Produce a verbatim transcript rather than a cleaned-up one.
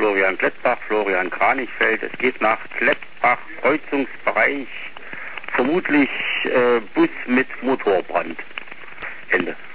Florian Klettbach, Florian Kranichfeld. Es geht nach Klettbach, Kreuzungsbereich, vermutlich äh, Bus mit Motorbrand. Ende.